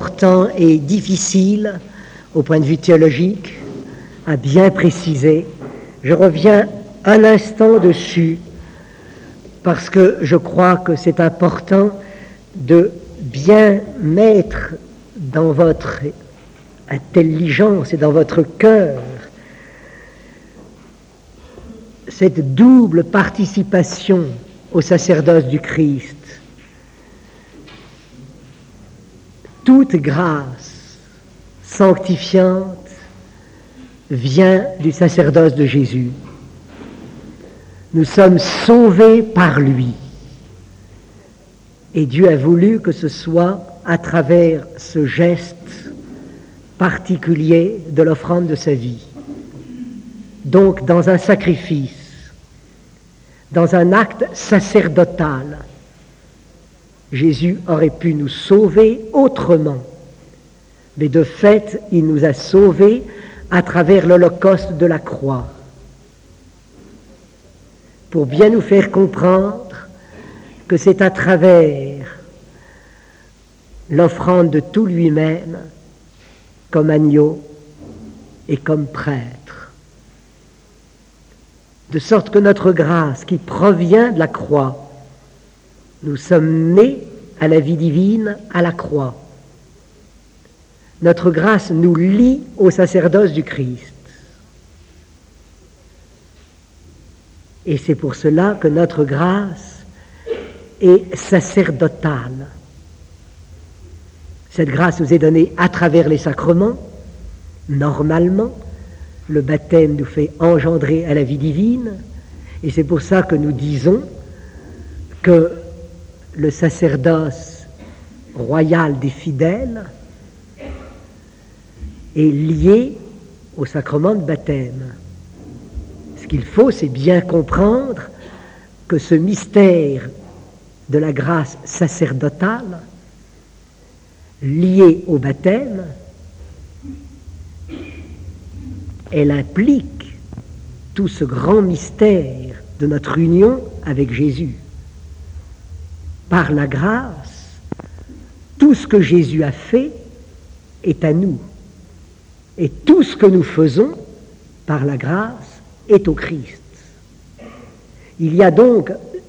important et difficile au point de vue théologique à bien préciser. Je reviens un instant dessus parce que je crois que c'est important de bien mettre dans votre intelligence et dans votre cœur cette double participation au sacerdoce du Christ. Toute grâce sanctifiante vient du sacerdoce de Jésus. Nous sommes sauvés par lui. Et Dieu a voulu que ce soit à travers ce geste particulier de l'offrande de sa vie. Donc, dans un sacrifice, dans un acte sacerdotal, Jésus aurait pu nous sauver autrement. Mais de fait, il nous a sauvés à travers l'holocauste de la croix, pour bien nous faire comprendre que c'est à travers l'offrande de tout lui-même, comme agneau et comme prêtre. De sorte que notre grâce qui provient de la croix, nous sommes nés à la vie divine à la croix. Notre grâce nous lie au sacerdoce du Christ. Et c'est pour cela que notre grâce est sacerdotale. Cette grâce nous est donnée à travers les sacrements. Normalement, le baptême nous fait engendrer à la vie divine. Et c'est pour ça que nous disons que le sacerdoce royal des fidèles est lié au sacrement de baptême. Ce qu'il faut, c'est bien comprendre que ce mystère de la grâce sacerdotale, lié au baptême, elle implique tout ce grand mystère de notre union avec Jésus. Par la grâce, tout ce que Jésus a fait est à nous. Et tout ce que nous faisons par la grâce est au Christ. Il y a donc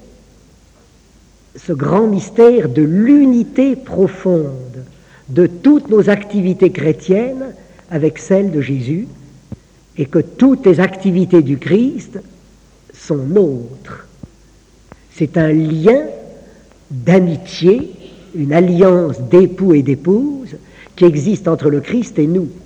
ce grand mystère de l'unité profonde de toutes nos activités chrétiennes avec celles de Jésus, et que toutes les activités du Christ sont nôtres. C'est un lien d'amitié, une alliance d'époux et d'épouse qui existe entre le Christ et nous.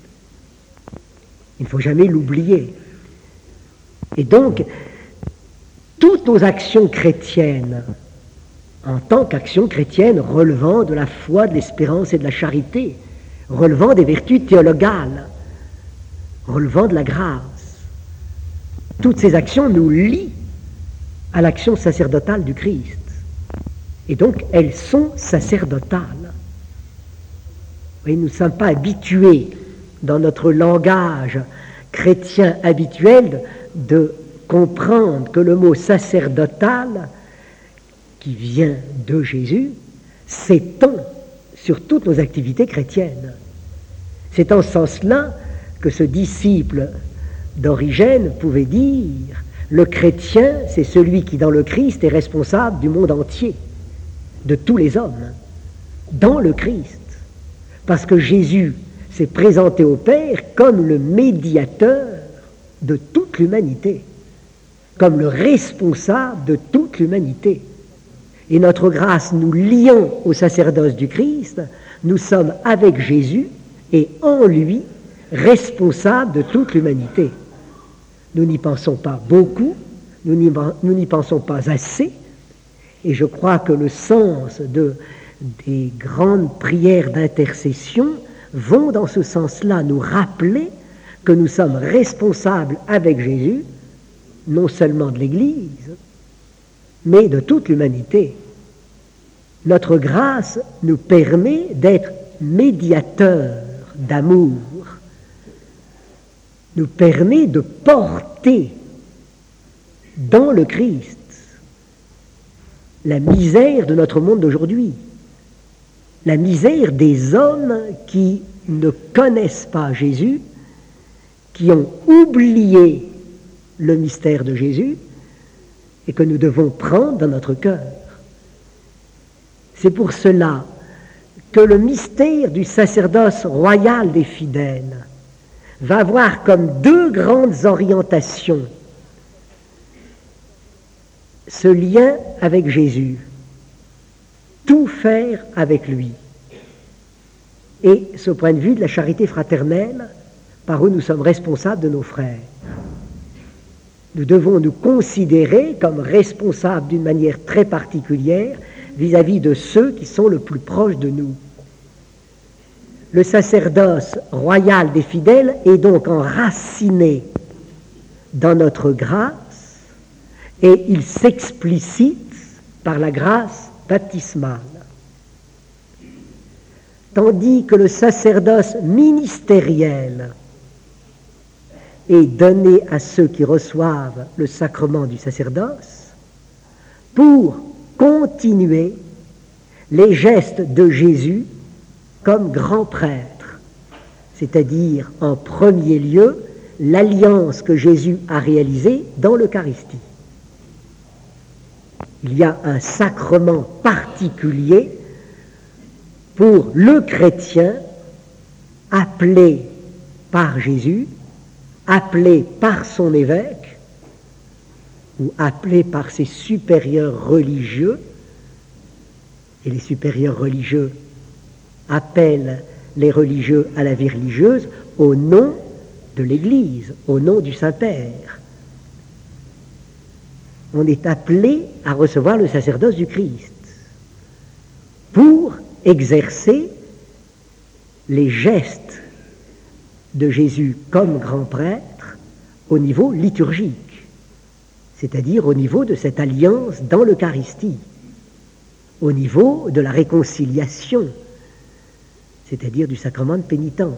Il ne faut jamais l'oublier. Et donc, toutes nos actions chrétiennes, en tant qu'actions chrétiennes relevant de la foi, de l'espérance et de la charité, relevant des vertus théologales, relevant de la grâce, toutes ces actions nous lient à l'action sacerdotale du Christ. Et donc, elles sont sacerdotales. Et nous ne sommes pas habitués, dans notre langage chrétien habituel, de comprendre que le mot sacerdotal, qui vient de Jésus, s'étend sur toutes nos activités chrétiennes. C'est en ce sens-là que ce disciple d'Origène pouvait dire « Le chrétien, c'est celui qui, dans le Christ, est responsable du monde entier, de tous les hommes, dans le Christ. » Parce que Jésus s'est présenté au Père comme le médiateur de toute l'humanité, comme le responsable de toute l'humanité. Et notre grâce nous liant au sacerdoce du Christ, nous sommes avec Jésus et en lui responsables de toute l'humanité. Nous n'y pensons pas beaucoup, nous n'y pensons pas assez, et je crois que le sens des grandes prières d'intercession vont dans ce sens-là, nous rappeler que nous sommes responsables avec Jésus, non seulement de l'Église, mais de toute l'humanité. Notre grâce nous permet d'être médiateurs d'amour, nous permet de porter dans le Christ la misère de notre monde d'aujourd'hui, la misère des hommes qui ne connaissent pas Jésus, qui ont oublié le mystère de Jésus et que nous devons prendre dans notre cœur. C'est pour cela que le mystère du sacerdoce royal des fidèles va avoir comme deux grandes orientations ce lien avec Jésus, tout faire avec lui, et ce point de vue de la charité fraternelle par où nous sommes responsables de nos frères. Nous devons nous considérer comme responsables d'une manière très particulière vis-à-vis de ceux qui sont le plus proches de nous. Le sacerdoce royal des fidèles est donc enraciné dans notre grâce et il s'explicite par la grâce baptismale. Tandis que le sacerdoce ministériel est donné à ceux qui reçoivent le sacrement du sacerdoce pour continuer les gestes de Jésus comme grand prêtre, c'est-à-dire en premier lieu l'alliance que Jésus a réalisée dans l'Eucharistie. Il y a un sacrement particulier pour le chrétien appelé par Jésus, appelé par son évêque ou appelé par ses supérieurs religieux, et les supérieurs religieux appellent les religieux à la vie religieuse au nom de l'Église, au nom du Saint-Père. On est appelé à recevoir le sacerdoce du Christ pour exercer les gestes de Jésus comme grand prêtre au niveau liturgique, c'est-à-dire au niveau de cette alliance dans l'Eucharistie, au niveau de la réconciliation, c'est-à-dire du sacrement de pénitence,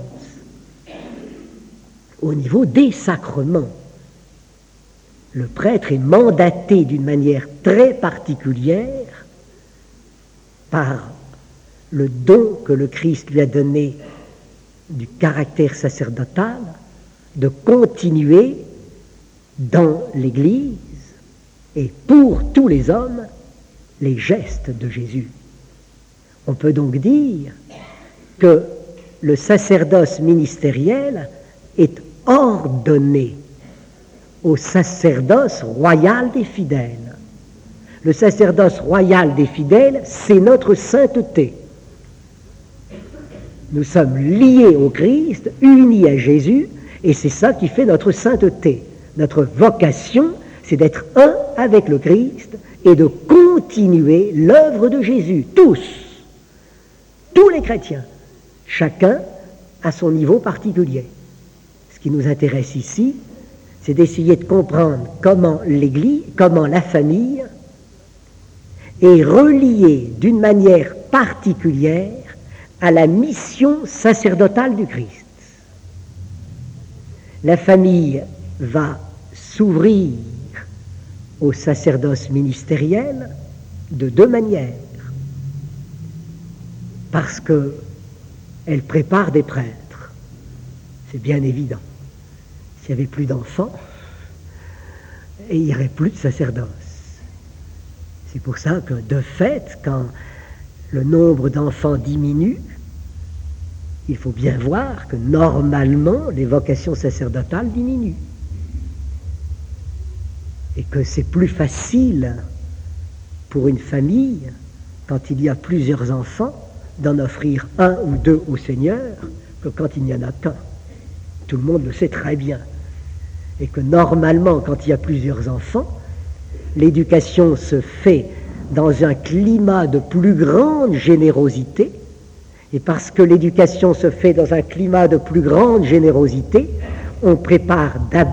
au niveau des sacrements. Le prêtre est mandaté d'une manière très particulière par le don que le Christ lui a donné du caractère sacerdotal, de continuer dans l'Église et pour tous les hommes les gestes de Jésus. On peut donc dire que le sacerdoce ministériel est ordonné au sacerdoce royal des fidèles. Le sacerdoce royal des fidèles, c'est notre sainteté. Nous sommes liés au Christ, unis à Jésus, et c'est ça qui fait notre sainteté. Notre vocation, c'est d'être un avec le Christ et de continuer l'œuvre de Jésus. Tous les chrétiens, chacun à son niveau particulier. Ce qui nous intéresse ici, c'est d'essayer de comprendre comment l'Église, comment la famille est reliée d'une manière particulière à la mission sacerdotale du Christ. La famille va s'ouvrir au sacerdoce ministériel de deux manières. Parce qu'elle prépare des prêtres. C'est bien évident. S'il n'y avait plus d'enfants, il n'y aurait plus de sacerdoce. C'est pour ça que, de fait, quand le nombre d'enfants diminue, il faut bien voir que normalement les vocations sacerdotales diminuent. Et que c'est plus facile pour une famille, quand il y a plusieurs enfants, d'en offrir un ou deux au Seigneur que quand il n'y en a qu'un. Tout le monde le sait très bien. Et que normalement, quand il y a plusieurs enfants, l'éducation se fait dans un climat de plus grande générosité, et parce que l'éducation se fait dans un climat de plus grande générosité, on prépare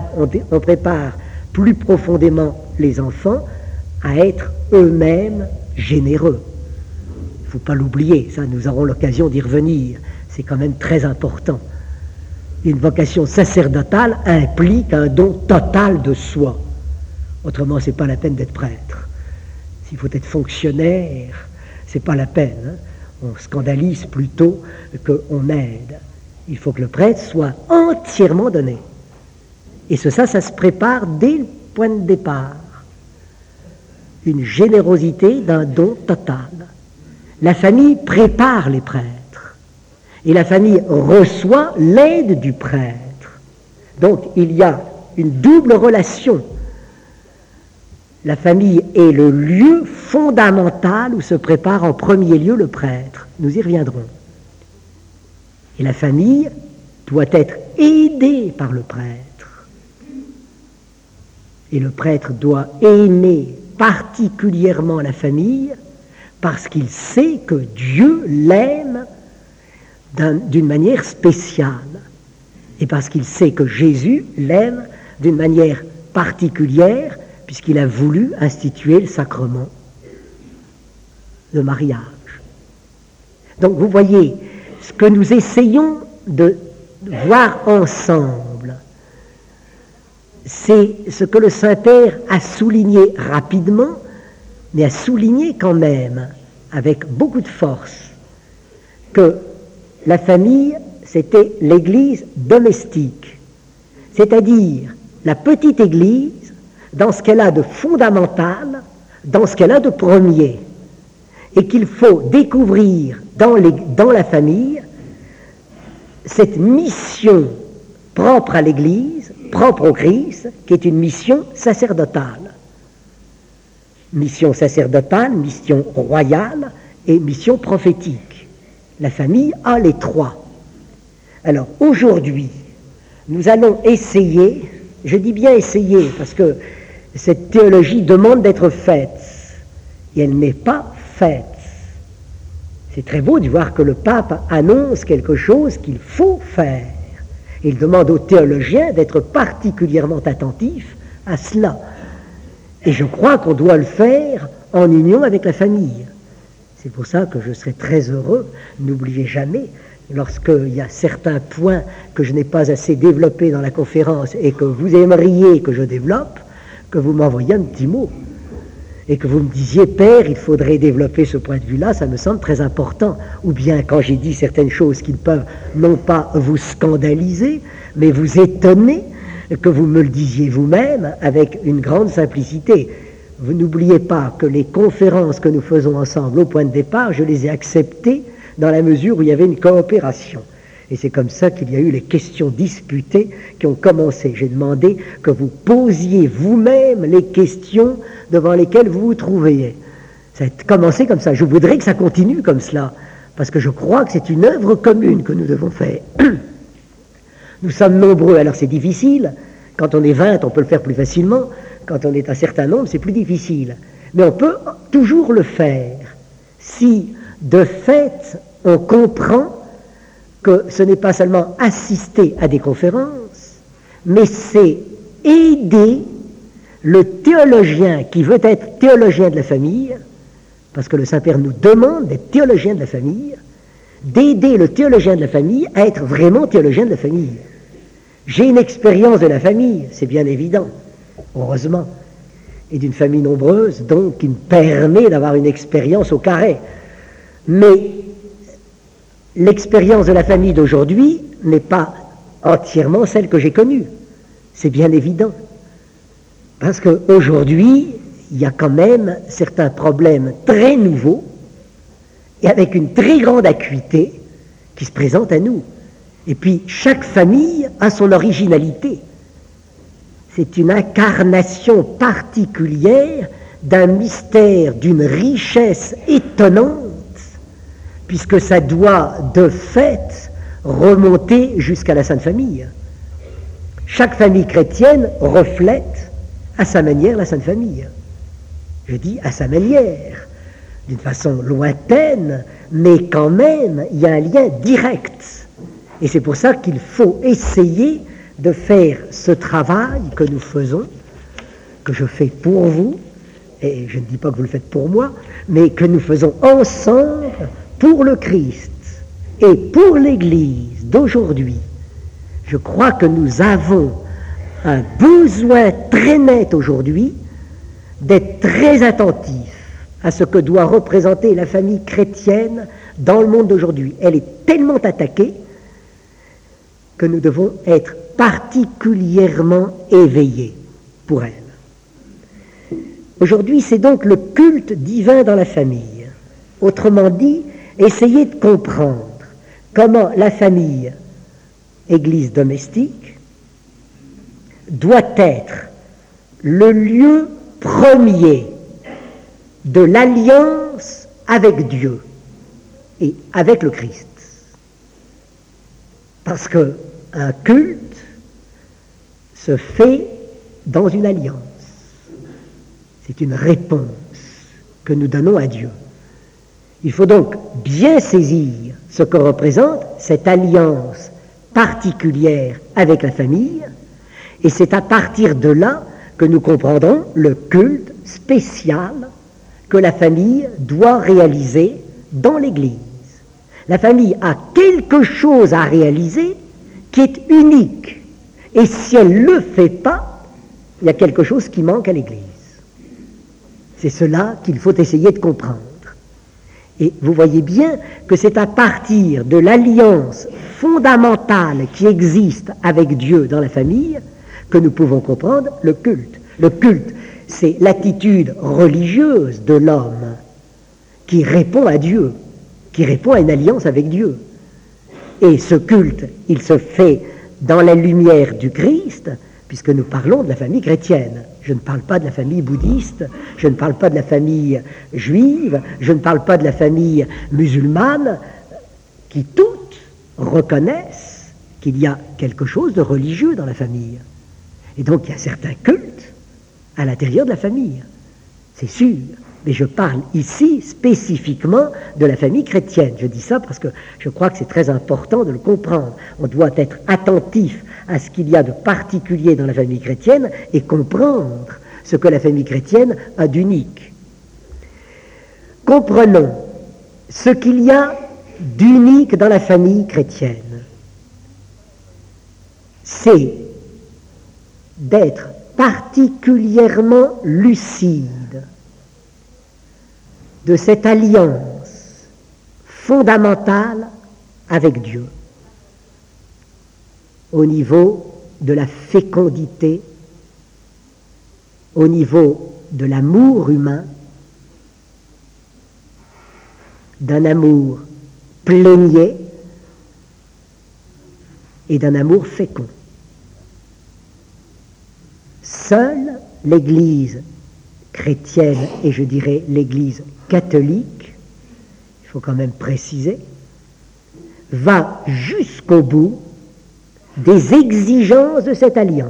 plus profondément les enfants à être eux-mêmes généreux. Il ne faut pas l'oublier, ça, nous aurons l'occasion d'y revenir, c'est quand même très important. Une vocation sacerdotale implique un don total de soi. Autrement, ce n'est pas la peine d'être prêtre. S'il faut être fonctionnaire, ce n'est pas la peine. On scandalise plutôt qu'on aide. Il faut que le prêtre soit entièrement donné. Et ça se prépare dès le point de départ. Une générosité d'un don total. La famille prépare les prêtres. Et la famille reçoit l'aide du prêtre. Donc il y a une double relation. La famille est le lieu fondamental où se prépare en premier lieu le prêtre. Nous y reviendrons. Et la famille doit être aidée par le prêtre. Et le prêtre doit aimer particulièrement la famille parce qu'il sait que Dieu l'aime d'une manière spéciale et parce qu'il sait que Jésus l'aime d'une manière particulière puisqu'il a voulu instituer le sacrement de mariage. Donc vous voyez, ce que nous essayons de voir ensemble, c'est ce que le Saint-Père a souligné rapidement, mais a souligné quand même avec beaucoup de force, que la famille, c'était l'Église domestique, c'est-à-dire la petite Église dans ce qu'elle a de fondamental, dans ce qu'elle a de premier, et qu'il faut découvrir dans la famille cette mission propre à l'Église, propre au Christ, qui est une mission sacerdotale. Mission sacerdotale, mission royale et mission prophétique. La famille a les trois. Alors aujourd'hui, nous allons essayer, je dis bien essayer, parce que cette théologie demande d'être faite, et elle n'est pas faite. C'est très beau de voir que le pape annonce quelque chose qu'il faut faire. Il demande aux théologiens d'être particulièrement attentifs à cela. Et je crois qu'on doit le faire en union avec la famille. C'est pour ça que je serai très heureux, n'oubliez jamais, lorsqu'il y a certains points que je n'ai pas assez développés dans la conférence et que vous aimeriez que je développe, que vous m'envoyiez un petit mot. Et que vous me disiez, Père, il faudrait développer ce point de vue-là, ça me semble très important. Ou bien, quand j'ai dit certaines choses qui ne peuvent non pas vous scandaliser, mais vous étonner, que vous me le disiez vous-même avec une grande simplicité. Vous n'oubliez pas que les conférences que nous faisons ensemble au point de départ, je les ai acceptées dans la mesure où il y avait une coopération. Et c'est comme ça qu'il y a eu les questions disputées qui ont commencé. J'ai demandé que vous posiez vous-même les questions devant lesquelles vous vous trouviez. Ça a commencé comme ça. Je voudrais que ça continue comme cela, parce que je crois que c'est une œuvre commune que nous devons faire. Nous sommes nombreux, alors c'est difficile. Quand on est 20, on peut le faire plus facilement. Quand on est un certain nombre, c'est plus difficile. Mais on peut toujours le faire si, de fait, on comprend que ce n'est pas seulement assister à des conférences, mais c'est aider le théologien qui veut être théologien de la famille, parce que le Saint-Père nous demande d'être théologien de la famille, d'aider le théologien de la famille à être vraiment théologien de la famille. J'ai une expérience de la famille, c'est bien évident, heureusement, et d'une famille nombreuse, donc qui me permet d'avoir une expérience au carré. Mais l'expérience de la famille d'aujourd'hui n'est pas entièrement celle que j'ai connue. C'est bien évident. Parce qu'aujourd'hui, il y a quand même certains problèmes très nouveaux et avec une très grande acuité qui se présentent à nous. Et puis, chaque famille a son originalité. C'est une incarnation particulière d'un mystère, d'une richesse étonnante, puisque ça doit, de fait, remonter jusqu'à la Sainte Famille. Chaque famille chrétienne reflète, à sa manière, la Sainte Famille. Je dis à sa manière, d'une façon lointaine, mais quand même, il y a un lien direct. Et c'est pour ça qu'il faut essayer de faire ce travail que nous faisons, que je fais pour vous, et je ne dis pas que vous le faites pour moi, mais que nous faisons ensemble pour le Christ et pour l'Église d'aujourd'hui. Je crois que nous avons un besoin très net aujourd'hui d'être très attentifs, à ce que doit représenter la famille chrétienne dans le monde d'aujourd'hui. Elle est tellement attaquée que nous devons être particulièrement éveillés pour elle. Aujourd'hui, c'est donc le culte divin dans la famille. Autrement dit, essayez de comprendre comment la famille, église domestique, doit être le lieu premier de l'alliance avec Dieu et avec le Christ. Parce qu'un culte se fait dans une alliance. C'est une réponse que nous donnons à Dieu. Il faut donc bien saisir ce que représente cette alliance particulière avec la famille, et c'est à partir de là que nous comprendrons le culte spécial que la famille doit réaliser dans l'Église. La famille a quelque chose à réaliser qui est unique, et si elle ne le fait pas, il y a quelque chose qui manque à l'Église. C'est cela qu'il faut essayer de comprendre. Et vous voyez bien que c'est à partir de l'alliance fondamentale qui existe avec Dieu dans la famille que nous pouvons comprendre le culte. Le culte, c'est l'attitude religieuse de l'homme qui répond à Dieu, qui répond à une alliance avec Dieu. Et ce culte, il se fait dans la lumière du Christ, puisque nous parlons de la famille chrétienne. Je ne parle pas de la famille bouddhiste, je ne parle pas de la famille juive, je ne parle pas de la famille musulmane, qui toutes reconnaissent qu'il y a quelque chose de religieux dans la famille. Et donc il y a certains cultes à l'intérieur de la famille, c'est sûr. Mais je parle ici spécifiquement de la famille chrétienne. Je dis ça parce que je crois que c'est très important de le comprendre. On doit être attentif à ce qu'il y a de particulier dans la famille chrétienne et comprendre ce que la famille chrétienne a d'unique. Comprenons ce qu'il y a d'unique dans la famille chrétienne. C'est d'être particulièrement lucide de cette alliance fondamentale avec Dieu au niveau de la fécondité, au niveau de l'amour humain, d'un amour plénier et d'un amour fécond. Seule l'Église chrétienne, et je dirais l'Église catholique, il faut quand même préciser, va jusqu'au bout des exigences de cette alliance.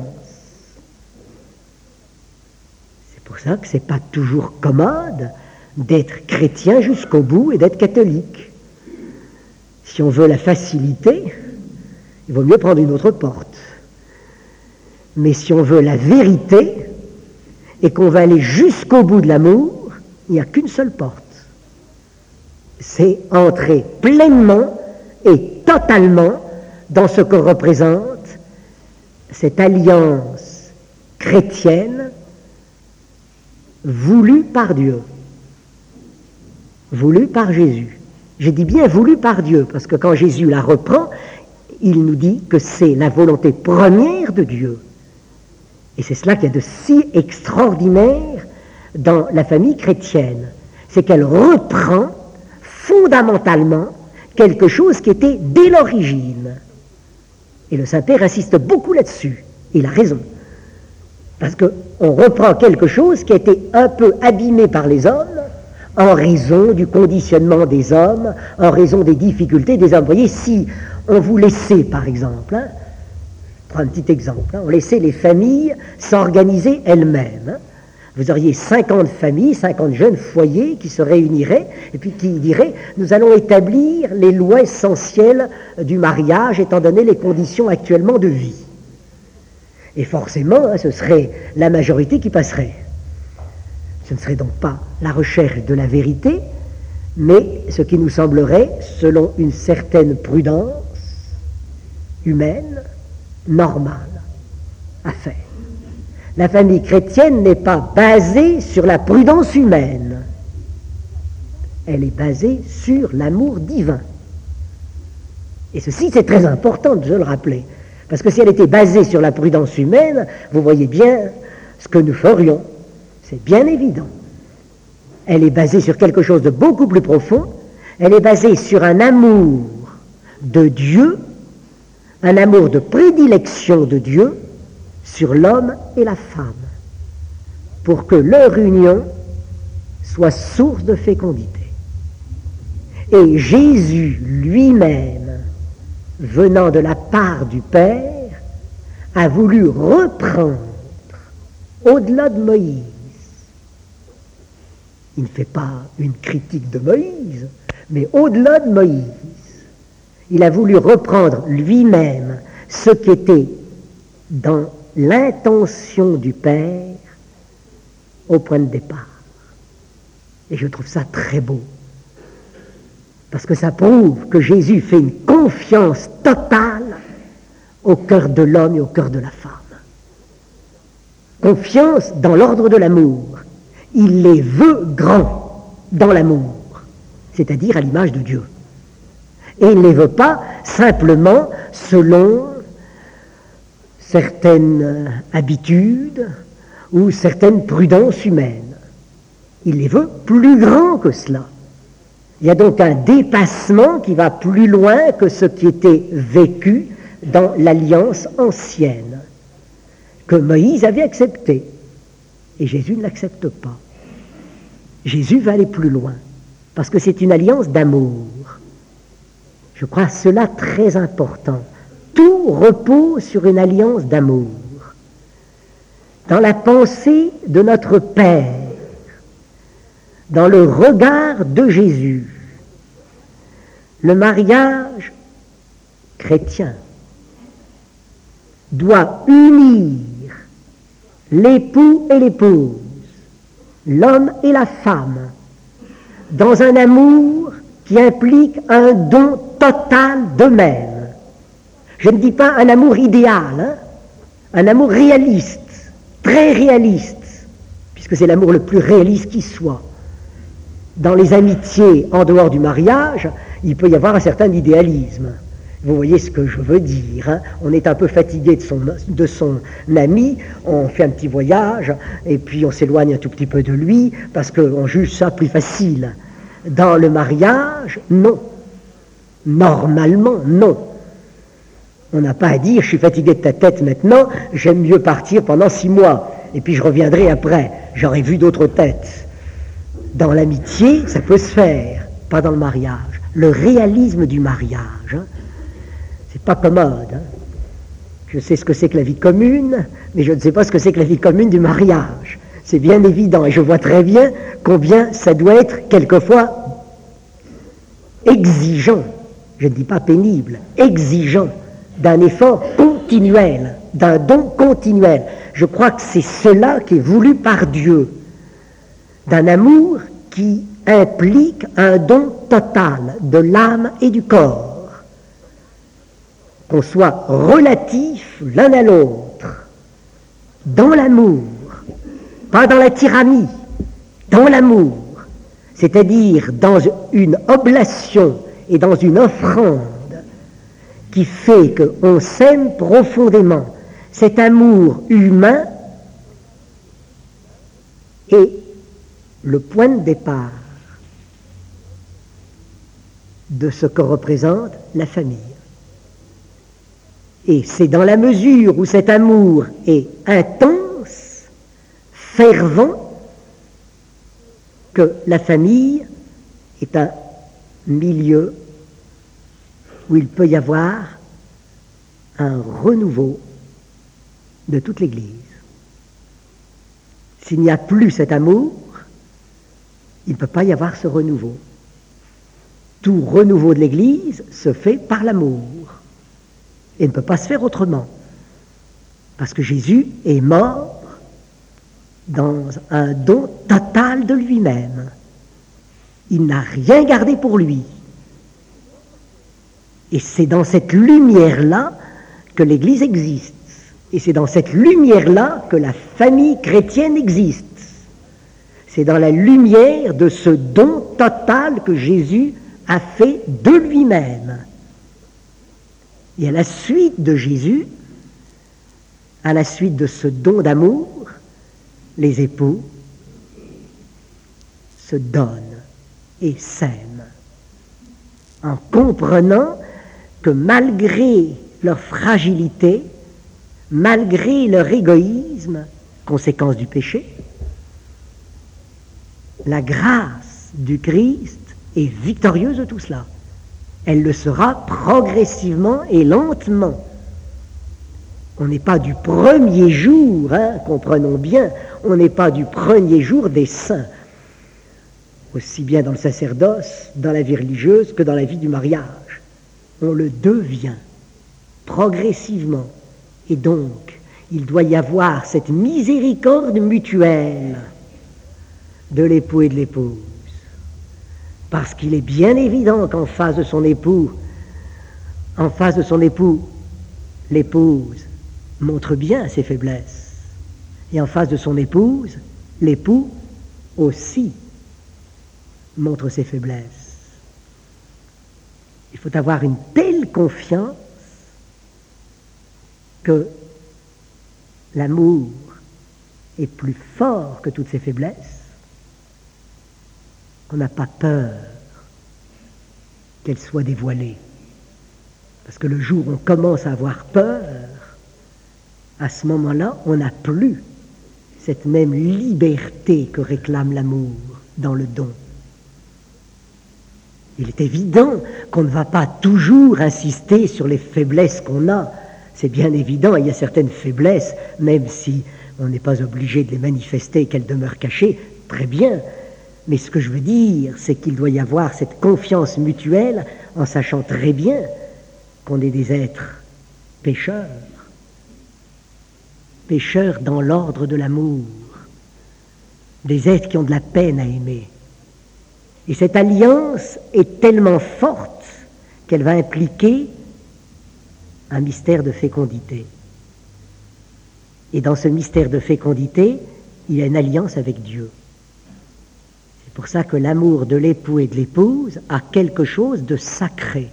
C'est pour ça que ce n'est pas toujours commode d'être chrétien jusqu'au bout et d'être catholique. Si on veut la facilité, il vaut mieux prendre une autre porte. Mais si on veut la vérité et qu'on va aller jusqu'au bout de l'amour, il n'y a qu'une seule porte. C'est entrer pleinement et totalement dans ce que représente cette alliance chrétienne voulue par Dieu, voulue par Jésus. Je dis bien voulue par Dieu, parce que quand Jésus la reprend, il nous dit que c'est la volonté première de Dieu. Et c'est cela qu'il y a de si extraordinaire dans la famille chrétienne, c'est qu'elle reprend fondamentalement quelque chose qui était dès l'origine. Et le Saint-Père insiste beaucoup là-dessus, il a raison. Parce qu'on reprend quelque chose qui a été un peu abîmé par les hommes, en raison du conditionnement des hommes, en raison des difficultés des hommes. Vous voyez, si on vous laissait, par exemple, prends un petit exemple, on laissait les familles s'organiser elles-mêmes. Vous auriez 50 familles, 50 jeunes foyers qui se réuniraient et puis qui diraient « Nous allons établir les lois essentielles du mariage étant donné les conditions actuellement de vie. » Et forcément, ce serait la majorité qui passerait. Ce ne serait donc pas la recherche de la vérité, mais ce qui nous semblerait, selon une certaine prudence humaine, normale à faire. La famille chrétienne n'est pas basée sur la prudence humaine. elle est basée sur l'amour divin. Et ceci, c'est très important de le rappeler. Parce que si elle était basée sur la prudence humaine, vous voyez bien ce que nous ferions. C'est bien évident. Elle est basée sur quelque chose de beaucoup plus profond. Elle est basée sur un amour de Dieu, un amour de prédilection de Dieu sur l'homme et la femme, pour que leur union soit source de fécondité. Et Jésus lui-même, venant de la part du Père, a voulu reprendre au-delà de Moïse. Il ne fait pas une critique de Moïse, mais au-delà de Moïse, il a voulu reprendre lui-même ce qui était dans l'intention du Père au point de départ. Et je trouve ça très beau, parce que ça prouve que Jésus fait une confiance totale au cœur de l'homme et au cœur de la femme. Confiance dans l'ordre de l'amour. Il les veut grands dans l'amour, c'est-à-dire à l'image de Dieu. Et il ne les veut pas simplement selon certaines habitudes ou certaines prudences humaines. Il les veut plus grands que cela. Il y a donc un dépassement qui va plus loin que ce qui était vécu dans l'alliance ancienne, que Moïse avait accepté. Et Jésus ne l'accepte pas. Jésus va aller plus loin, parce que c'est une alliance d'amour. Je crois cela très important. Tout repose sur une alliance d'amour. Dans la pensée de notre Père, dans le regard de Jésus, le mariage chrétien doit unir l'époux et l'épouse, l'homme et la femme, dans un amour qui implique un don total d'eux-mêmes. Je ne dis pas un amour idéal, un amour réaliste, très réaliste, puisque c'est l'amour le plus réaliste qui soit. Dans les amitiés en dehors du mariage, il peut y avoir un certain idéalisme. Vous voyez ce que je veux dire. On est un peu fatigué de son ami, on fait un petit voyage, et puis on s'éloigne un tout petit peu de lui, parce qu'on juge ça plus facile. Dans le mariage, non. Normalement, non. On n'a pas à dire, je suis fatigué de ta tête maintenant, j'aime mieux partir pendant 6 mois, et puis je reviendrai après, j'aurai vu d'autres têtes. Dans l'amitié, ça peut se faire, pas dans le mariage. Le réalisme du mariage, c'est pas commode. Je sais ce que c'est que la vie commune, mais je ne sais pas ce que c'est que la vie commune du mariage. C'est bien évident, et je vois très bien combien ça doit être quelquefois exigeant, je ne dis pas pénible, exigeant, d'un effort continuel, d'un don continuel. Je crois que c'est cela qui est voulu par Dieu, d'un amour qui implique un don total de l'âme et du corps, qu'on soit relatif l'un à l'autre, dans l'amour, pas dans la tyrannie, dans l'amour, c'est-à-dire dans une oblation et dans une offrande qui fait qu'on s'aime profondément. Cet amour humain est le point de départ de ce que représente la famille. Et c'est dans la mesure où cet amour est intense, fervent, que la famille est un milieu où il peut y avoir un renouveau de toute l'Église. S'il n'y a plus cet amour, il ne peut pas y avoir ce renouveau. Tout renouveau de l'Église se fait par l'amour et ne peut pas se faire autrement. Parce que Jésus est mort dans un don total de lui-même. Il n'a rien gardé pour lui. Et c'est dans cette lumière-là que l'Église existe. Et c'est dans cette lumière-là que la famille chrétienne existe. C'est dans la lumière de ce don total que Jésus a fait de lui-même. Et à la suite de Jésus, à la suite de ce don d'amour, les époux se donnent et s'aiment, en comprenant que malgré leur fragilité, malgré leur égoïsme, conséquence du péché, la grâce du Christ est victorieuse de tout cela. Elle le sera progressivement et lentement. On n'est pas du premier jour, comprenons bien, on n'est pas du premier jour des saints, aussi bien dans le sacerdoce, dans la vie religieuse que dans la vie du mariage. On le devient progressivement. Et donc, il doit y avoir cette miséricorde mutuelle de l'époux et de l'épouse. Parce qu'il est bien évident qu'en face de son époux, l'épouse montre bien ses faiblesses. Et en face de son épouse, l'époux aussi montre ses faiblesses. Il faut avoir une telle confiance que l'amour est plus fort que toutes ses faiblesses, qu'on n'a pas peur qu'elle soit dévoilée. Parce que le jour où on commence à avoir peur, à ce moment-là, on n'a plus cette même liberté que réclame l'amour dans le don. Il est évident qu'on ne va pas toujours insister sur les faiblesses qu'on a. C'est bien évident, il y a certaines faiblesses, même si on n'est pas obligé de les manifester et qu'elles demeurent cachées, très bien. Mais ce que je veux dire, c'est qu'il doit y avoir cette confiance mutuelle en sachant très bien qu'on est des êtres pécheurs dans l'ordre de l'amour, des êtres qui ont de la peine à aimer. Et cette alliance est tellement forte qu'elle va impliquer un mystère de fécondité. Et dans ce mystère de fécondité, il y a une alliance avec Dieu. C'est pour ça que l'amour de l'époux et de l'épouse a quelque chose de sacré.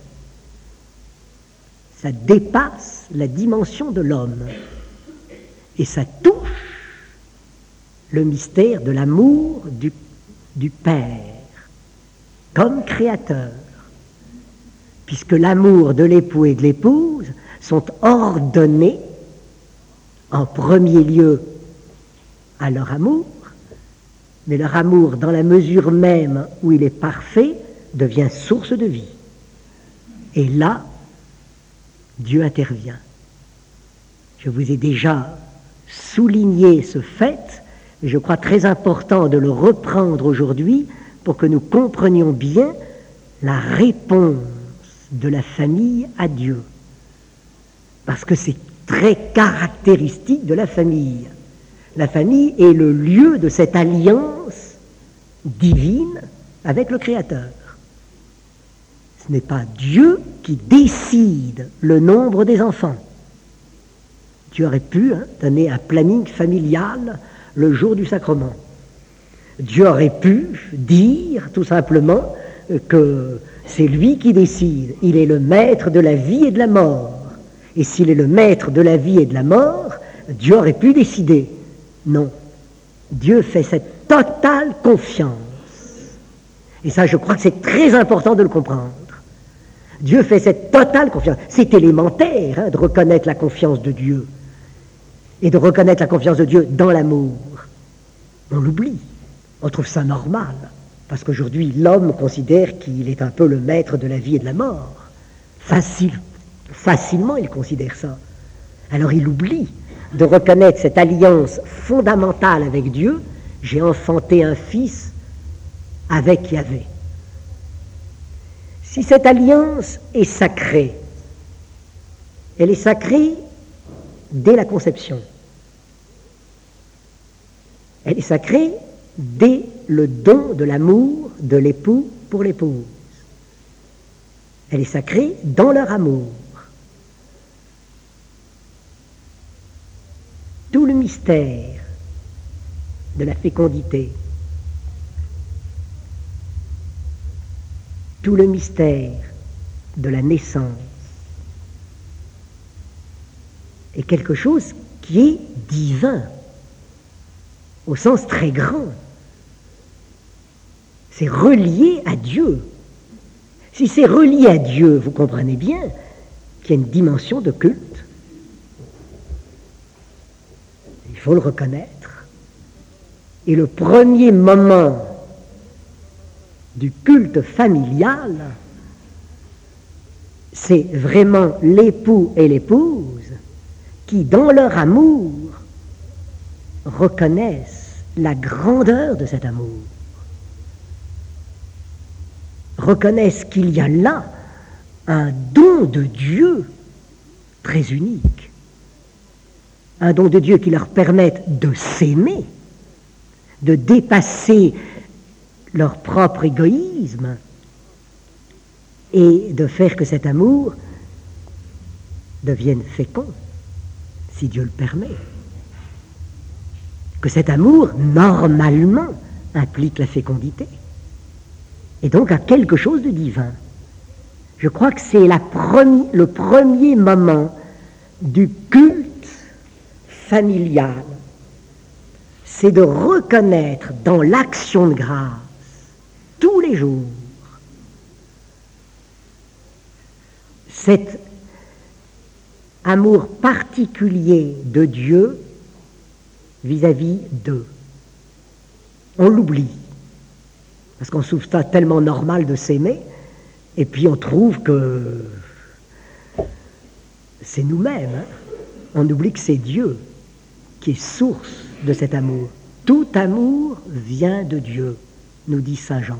Ça dépasse la dimension de l'homme. Et ça touche le mystère de l'amour du Père comme créateur, puisque l'amour de l'époux et de l'épouse sont ordonnés en premier lieu à leur amour, mais leur amour, dans la mesure même où il est parfait, devient source de vie. Et là, Dieu intervient. Je vous ai déjà souligné ce fait, et je crois très important de le reprendre aujourd'hui pour que nous comprenions bien la réponse de la famille à Dieu. Parce que c'est très caractéristique de la famille. La famille est le lieu de cette alliance divine avec le Créateur. Ce n'est pas Dieu qui décide le nombre des enfants. Dieu aurait pu donner un planning familial le jour du sacrement. Dieu aurait pu dire tout simplement que c'est lui qui décide. Il est le maître de la vie et de la mort. Et s'il est le maître de la vie et de la mort, Dieu aurait pu décider. Non. Dieu fait cette totale confiance. Et ça, je crois que c'est très important de le comprendre. Dieu fait cette totale confiance. C'est élémentaire de reconnaître la confiance de Dieu. Et de reconnaître la confiance de Dieu dans l'amour. On l'oublie. On trouve ça normal. Parce qu'aujourd'hui, l'homme considère qu'il est un peu le maître de la vie et de la mort. Facilement, il considère ça. Alors il oublie de reconnaître cette alliance fondamentale avec Dieu. J'ai enfanté un fils avec Yahvé. Si cette alliance est sacrée, elle est sacrée dès la conception. Elle est sacrée dès le don de l'amour de l'époux pour l'épouse. Elle est sacrée dans leur amour. Tout le mystère de la fécondité, tout le mystère de la naissance est quelque chose qui est divin, au sens très grand. C'est relié à Dieu. Si c'est relié à Dieu, vous comprenez bien qu'il y a une dimension de culte. Il faut le reconnaître. Et le premier moment du culte familial, c'est vraiment l'époux et l'épouse qui, dans leur amour, reconnaissent la grandeur de cet amour, reconnaissent qu'il y a là un don de Dieu très unique, un don de Dieu qui leur permette de s'aimer, de dépasser leur propre égoïsme et de faire que cet amour devienne fécond, si Dieu le permet. Que cet amour, normalement, implique la fécondité, et donc a quelque chose de divin. Je crois que c'est le premier moment du culte familial. C'est de reconnaître dans l'action de grâce, tous les jours, cet amour particulier de Dieu vis-à-vis d'eux. On l'oublie, parce qu'on trouve ça tellement normal de s'aimer, et puis on trouve que c'est nous-mêmes. On oublie que c'est Dieu qui est source de cet amour. Tout amour vient de Dieu, nous dit saint Jean.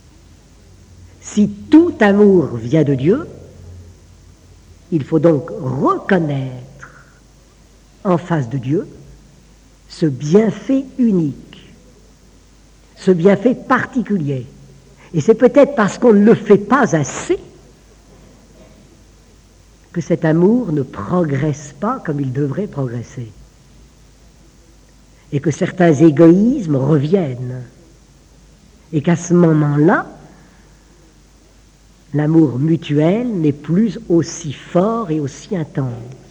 Si tout amour vient de Dieu, il faut donc reconnaître en face de Dieu ce bienfait unique, ce bienfait particulier. Et c'est peut-être parce qu'on ne le fait pas assez que cet amour ne progresse pas comme il devrait progresser. Et que certains égoïsmes reviennent. Et qu'à ce moment-là, l'amour mutuel n'est plus aussi fort et aussi intense.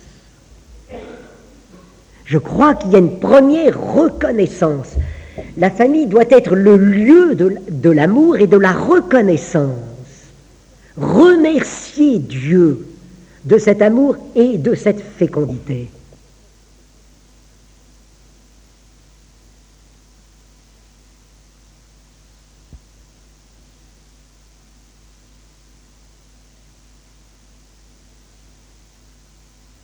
Je crois qu'il y a une première reconnaissance. La famille doit être le lieu de l'amour et de la reconnaissance. Remercier Dieu de cet amour et de cette fécondité.